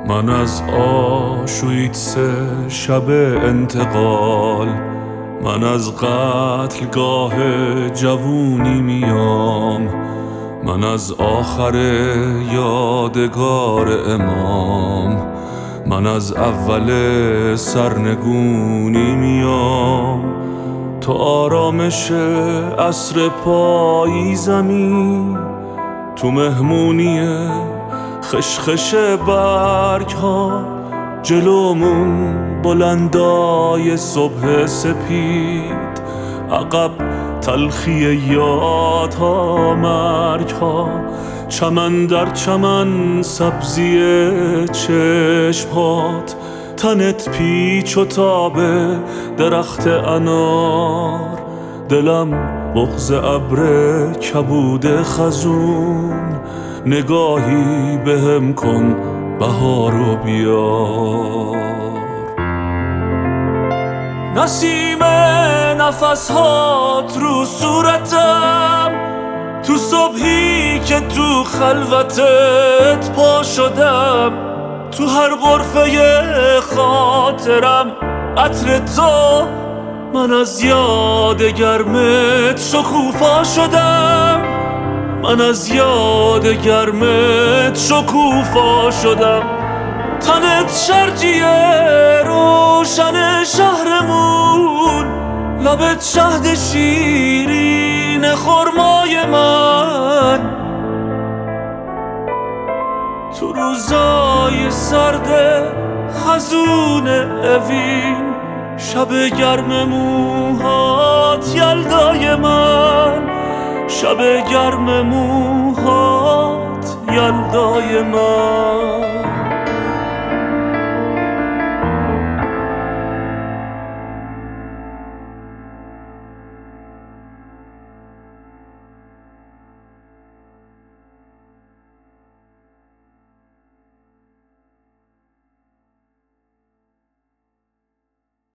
من از آشویتس شب انتقال، من از قتلگاه جوونی میام، من از آخر یادگار امام، من از اول سرنگونی میام. تو آرامش عصر پاییزمی، تو مهمونی خشخش برگ ها، جلومون بلندای صبح سپید، عقب تلخی یادها مرگ ها، چمن در چمن سبزی چشمات، تنت پیچ و تاب درخت انار، دلم بغض ابر کبود خزون، نگاهی بهم کن بهارو بیار. نسیم نفسهات رو صورتم، تو صبحی که تو خلوتت پا شدم، تو هر غرفه خاطرم عطر تو، من از یاد گرمت شکوفا شدم، من از یاد گرمت شکوفا شدم. تنت شرجیه روشن شهرمون، لبت شهد شیرین خرمای من، تو روزای سرد خزون اوین، شب گرم موهات یلدای من، شب گرم موهات یلدای من.